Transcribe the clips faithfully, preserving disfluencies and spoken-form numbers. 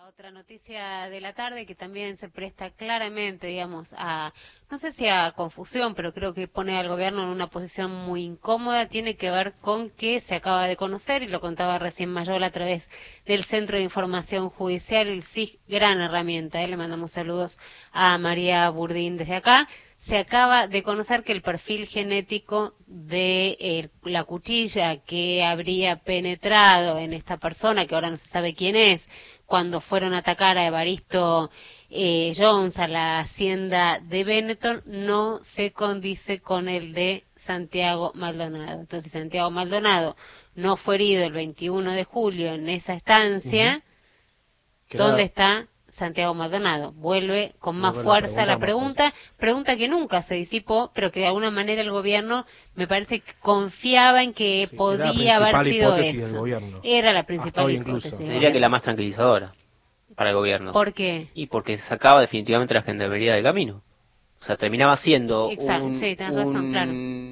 Otra noticia de la tarde que también se presta claramente, digamos, a, no sé si a confusión, pero creo que pone al gobierno en una posición muy incómoda, tiene que ver con que se acaba de conocer, y lo contaba recién Mayola a través del Centro de Información Judicial, el S I J, gran herramienta, ¿eh? Le mandamos saludos a María Burdín desde acá. Se acaba de conocer que el perfil genético de eh, la cuchilla que habría penetrado en esta persona, que ahora no se sabe quién es, cuando fueron a atacar a Evaristo eh, Jones a la hacienda de Benetton, no se condice con el de Santiago Maldonado. Entonces, Santiago Maldonado no fue herido el veintiuno de julio en esa estancia. Uh-huh. ¿Dónde está Santiago Maldonado? Vuelve con más Vuelve fuerza la pregunta, la pregunta, pregunta que nunca se disipó, pero que de alguna manera el gobierno me parece que confiaba en que sí, podía haber sido eso. Era la principal hipótesis. Diría que la más tranquilizadora para el gobierno. ¿Por qué? Y porque sacaba definitivamente la gendarmería del camino. O sea, terminaba siendo Exacto, un, sí, tenés un razón, claro.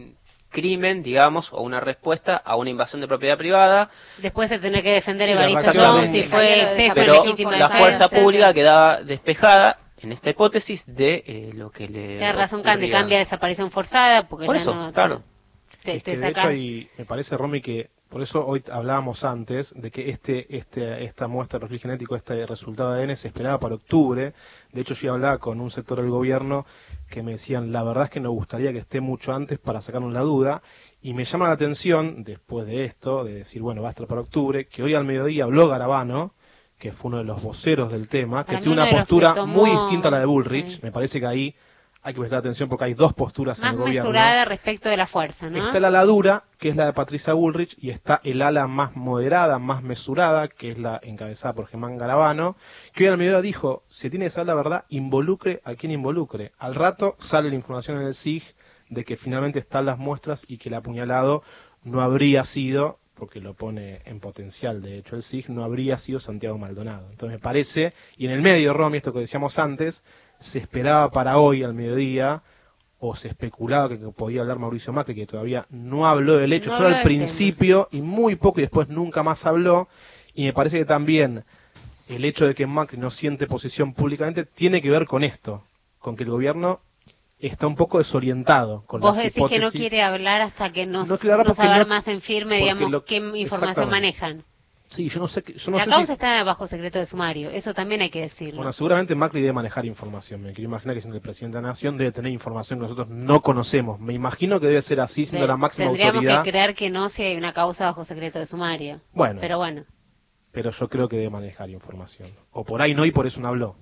crimen, digamos, o una respuesta a una invasión de propiedad privada. Después de tener que defender a Evaristo Jones, si fue exceso pero legítima la fuerza pública quedaba despejada en esta hipótesis de eh, lo que le... Tienes razón, Candy, cambia desaparición forzada, porque por ya eso, no... claro. Te, es te que de hecho hay, me parece, Romy, que por eso hoy hablábamos antes de que este, este, esta muestra de perfil genético, este resultado de A D N se esperaba para octubre. De hecho, yo hablaba con un sector del gobierno que me decían, la verdad es que nos gustaría que esté mucho antes para sacarnos la duda. Y me llama la atención, después de esto, de decir, bueno, va a estar para octubre, que hoy al mediodía habló Garabano, que fue uno de los voceros del tema, que tiene una postura tomó... muy distinta a la de Bullrich. Sí. Me parece que ahí hay que prestar atención porque hay dos posturas más en el gobierno. Más mesurada respecto de la fuerza, ¿no? Está el ala dura, que es la de Patricia Bullrich, y está el ala más moderada, más mesurada, que es la encabezada por Germán Garabano, que hoy al mediodía dijo, se tiene que saber la verdad, involucre a quien involucre. Al rato sale la información en el S I J de que finalmente están las muestras y que el apuñalado no habría sido, porque lo pone en potencial, de hecho el S I J, no habría sido Santiago Maldonado. Entonces me parece, y en el medio, Romy, esto que decíamos antes, se esperaba para hoy al mediodía, o se especulaba que podía hablar Mauricio Macri, que todavía no habló del hecho, no solo al principio tema. Y muy poco, y después nunca más habló, y me parece que también el hecho de que Macri no siente posición públicamente tiene que ver con esto, con que el gobierno está un poco desorientado con Vos las decís hipótesis. Que no quiere hablar hasta que nos, no, claro, nos saber no, más en firme, digamos, lo, qué información manejan. Sí, yo no sé. Yo no la sé causa si... está bajo secreto de sumario, eso también hay que decirlo. Bueno, seguramente Macri debe manejar información. Me quiero imaginar que siendo el presidente de la Nación debe tener información que nosotros no conocemos. Me imagino que debe ser así, siendo de, la máxima tendríamos autoridad. Tendríamos que creer que no, si hay una causa bajo secreto de sumario. Bueno. Pero bueno. Pero yo creo que debe manejar información. O por ahí no, y por eso no habló.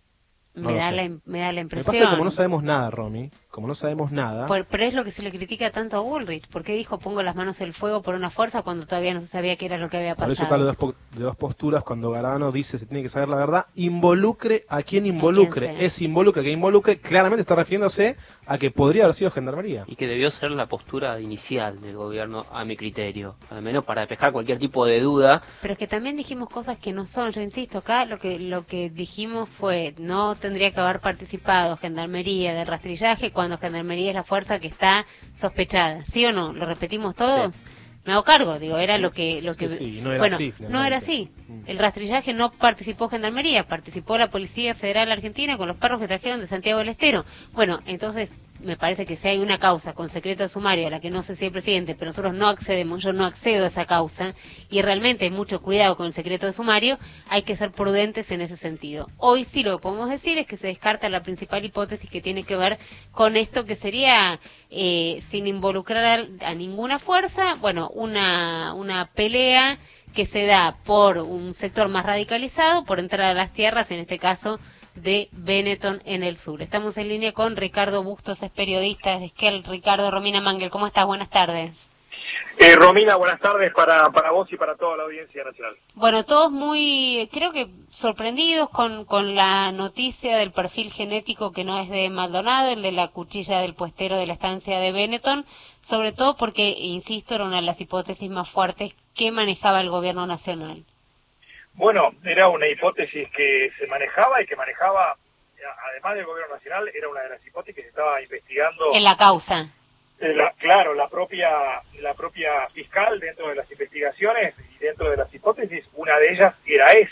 No me, da la, me da la impresión. Me pasa que como no sabemos nada, Romy, como no sabemos nada... Por, pero es lo que se le critica tanto a Bullrich. ¿Por qué dijo pongo las manos en el fuego por una fuerza cuando todavía no se sabía qué era lo que había pasado? Por eso está de dos, de dos posturas cuando Garabano dice se tiene que saber la verdad. Involucre a quien involucre. ¿A quién es involucre a quien involucre. Claramente está refiriéndose a que podría haber sido Gendarmería. Y que debió ser la postura inicial del gobierno, a mi criterio. Al menos para despejar cualquier tipo de duda. Pero es que también dijimos cosas que no son. Yo insisto, acá lo que, lo que dijimos fue no tendría que haber participado Gendarmería de rastrillaje cuando Gendarmería es la fuerza que está sospechada, ¿sí o no? ¿Lo repetimos todos? Sí. Me hago cargo, digo, era lo que... lo que sí, sí, no era bueno, así, no era así. El rastrillaje no participó Gendarmería, participó la Policía Federal Argentina con los perros que trajeron de Santiago del Estero. Bueno, entonces me parece que si hay una causa con secreto de sumario a la que no sé si el presidente, pero nosotros no accedemos, yo no accedo a esa causa, y realmente hay mucho cuidado con el secreto de sumario, hay que ser prudentes en ese sentido. Hoy sí lo que podemos decir es que se descarta la principal hipótesis que tiene que ver con esto, que sería, eh, sin involucrar a, a ninguna fuerza, bueno, una, una pelea que se da por un sector más radicalizado, por entrar a las tierras, en este caso de Benetton en el sur. Estamos en línea con Ricardo Bustos, es periodista de Esquel. Ricardo, Romina Mangel, ¿cómo estás? Buenas tardes. Eh, Romina, buenas tardes para, para vos y para toda la audiencia nacional. Bueno, todos muy, creo que sorprendidos con, con la noticia del perfil genético que no es de Maldonado, el de la cuchilla del puestero de la estancia de Benetton, sobre todo porque, insisto, era una de las hipótesis más fuertes que manejaba el gobierno nacional. Bueno, era una hipótesis que se manejaba y que manejaba, además del gobierno nacional, era una de las hipótesis que se estaba investigando... En la causa. La, claro, la propia la propia fiscal dentro de las investigaciones y dentro de las hipótesis, una de ellas era esa,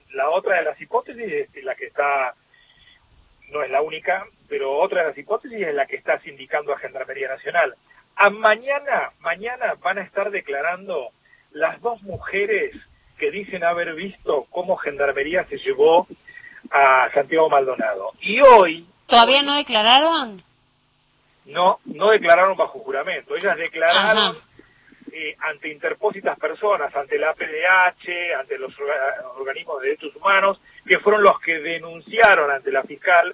la otra de las hipótesis es la que está, no es la única, pero otra de las hipótesis es la que está sindicando a Gendarmería Nacional. A mañana, mañana van a estar declarando las dos mujeres que dicen haber visto cómo Gendarmería se llevó a Santiago Maldonado. Y hoy... ¿Todavía no declararon? No, no declararon bajo juramento. Ellas declararon eh, ante interpósitas personas, ante la A P D H, ante los orga- organismos de derechos humanos, que fueron los que denunciaron ante la fiscal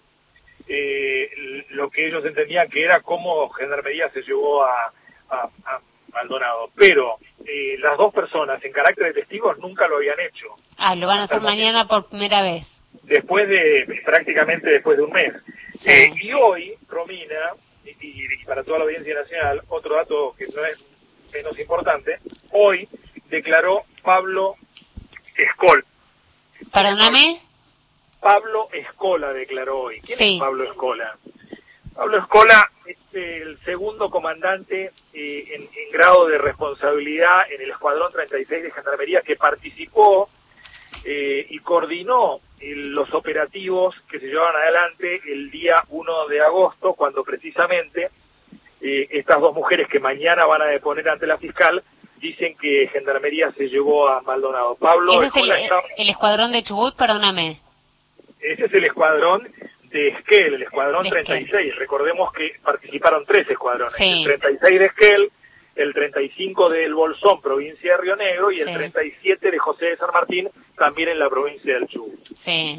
eh, lo que ellos entendían que era cómo Gendarmería se llevó a, a, a Maldonado. Pero eh, las dos personas en carácter de testigos nunca lo habían hecho. Ah, lo van a hacer mañana por primera vez. Después de, prácticamente después de un mes. Sí. Eh, y hoy, Romina, y, y para toda la audiencia nacional, otro dato que no es menos importante, hoy declaró Pablo Escola. ¿Perdóname? Pablo Escola declaró hoy. ¿Quién Sí. es Pablo Escola? Pablo Escola es el segundo comandante eh, en, en grado de responsabilidad en el Escuadrón treinta y seis de Gendarmería que participó eh, y coordinó eh, los operativos que se llevaron adelante el día uno de agosto, cuando precisamente eh, estas dos mujeres que mañana van a deponer ante la fiscal dicen que Gendarmería se llevó a Maldonado. Pablo ¿Ese es el, Escola está... el escuadrón de Chubut? Perdóname. Ese es el escuadrón de Esquel, el escuadrón De treinta y Esquel. seis. Recordemos que participaron tres escuadrones. Sí. El treinta y seis de Esquel, el treinta y cinco del Bolsón, provincia de Río Negro, y Sí. el treinta y siete de José de San Martín, también en la provincia del Chubut. Sí.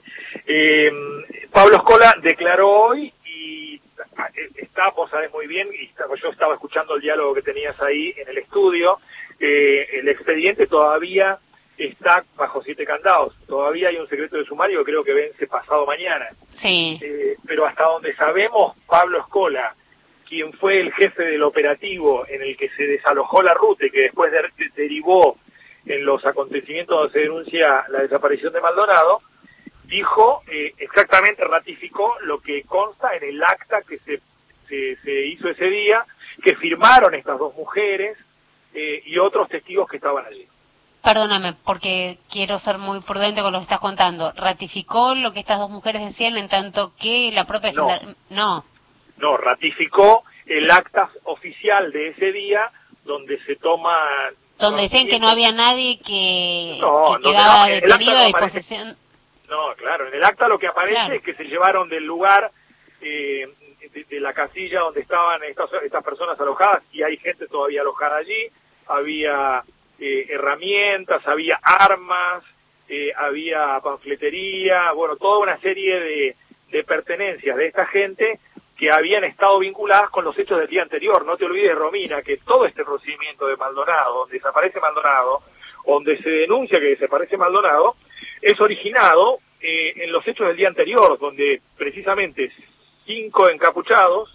Eh, Pablo Escola declaró hoy y está, vos sabés muy bien, y está- yo estaba escuchando el diálogo que tenías ahí en el estudio, eh, el expediente todavía está bajo siete candados, todavía hay un secreto de sumario que creo que vence pasado mañana, Sí. eh, pero hasta donde sabemos, Pablo Escola, quien fue el jefe del operativo en el que se desalojó la ruta y que después de- de- derivó en los acontecimientos donde se denuncia la desaparición de Maldonado, dijo, eh, exactamente ratificó lo que consta en el acta que se, se, se hizo ese día, que firmaron estas dos mujeres eh, y otros testigos que estaban allí. Perdóname, porque quiero ser muy prudente con lo que estás contando. ¿Ratificó lo que estas dos mujeres decían en tanto que la propia... No. Gendar- No. No, ratificó el acta oficial de ese día donde se toma... Donde decían que no había nadie que, No, que no, quedaba no, el acta detenido no a aparece. disposición... No, claro, en el acta lo que aparece Claro. es que se llevaron del lugar eh, de, de la casilla donde estaban estas, estas personas alojadas, y hay gente todavía alojada allí, había eh, herramientas, había armas, eh, había panfletería, bueno, toda una serie de, de pertenencias de esta gente que habían estado vinculadas con los hechos del día anterior. No te olvides, Romina, que todo este procedimiento de Maldonado, donde desaparece Maldonado, donde se denuncia que desaparece Maldonado, es originado eh, en los hechos del día anterior, donde precisamente cinco encapuchados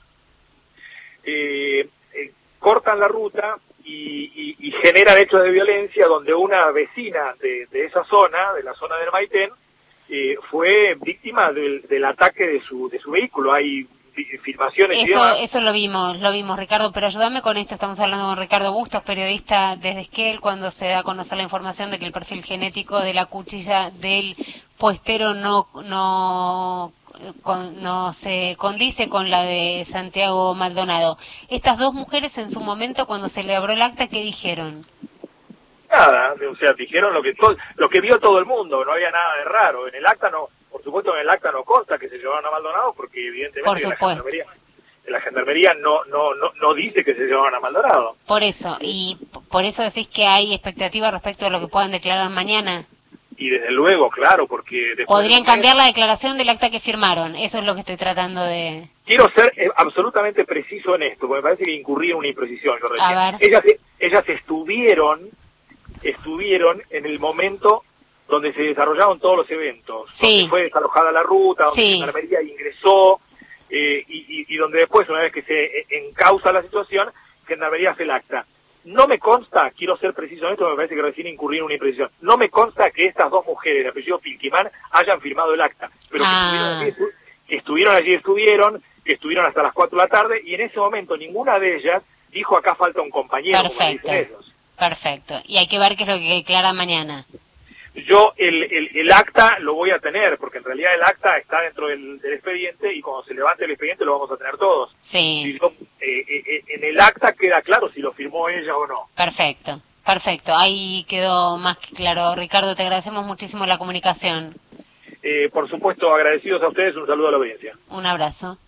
eh, eh, cortan la ruta y, y, y generan hechos de violencia, donde una vecina de, de esa zona, de la zona del Maitén, eh, fue víctima del, del ataque de su, de su vehículo. Hay filmaciones y Eso, demás. eso lo vimos, lo vimos, Ricardo, pero ayúdame con esto. Estamos hablando con Ricardo Bustos, periodista desde Esquel, cuando se da a conocer la información de que el perfil genético de la cuchilla del puestero no no con- no se condice con la de Santiago Maldonado. Estas dos mujeres en su momento, cuando se elaboró el acta, ¿qué dijeron? Nada, o sea, dijeron lo que todo, lo que vio todo el mundo, no había nada de raro. En el acta no, por supuesto en el acta no consta que se llevaron a Maldonado, porque evidentemente Por la supuesto. gendarmería, la gendarmería no, no, no, no dice que se llevaron a Maldonado. Por eso, y p- por eso decís que hay expectativa respecto a lo que puedan declarar mañana. Y desde luego, claro, porque después Podrían de un mes- cambiar la declaración del acta que firmaron. Eso es lo que estoy tratando de... Quiero ser eh, absolutamente preciso en esto, porque me parece que incurrí en una imprecisión yo recién. A ver. Ellas, ellas estuvieron, estuvieron en el momento donde se desarrollaron todos los eventos, Sí. donde fue desalojada la ruta, donde Sí. la gendarmería ingresó, eh, y, y, y donde después, una vez que se eh, encausa la situación, gendarmería hace el acta. No me consta, quiero ser preciso en esto, me parece que recién incurrí en una imprecisión, no me consta que estas dos mujeres de apellido Pilquimán hayan firmado el acta, pero que, Ah. estuvieron allí, estu- que estuvieron allí, estuvieron, que estuvieron hasta las cuatro de la tarde, y en ese momento ninguna de ellas dijo acá falta un compañero, como Perfecto. dicen ellos. Perfecto. Y hay que ver qué es lo que declara mañana. Yo el, el, el acta lo voy a tener, porque en realidad el acta está dentro del, del expediente y cuando se levante el expediente lo vamos a tener todos. Sí. Y yo, eh, eh, en el acta queda claro si lo firmó ella o no. Perfecto, perfecto. Ahí quedó más que claro. Ricardo, te agradecemos muchísimo la comunicación. Eh, por supuesto, agradecidos a ustedes, un saludo a la audiencia. Un abrazo.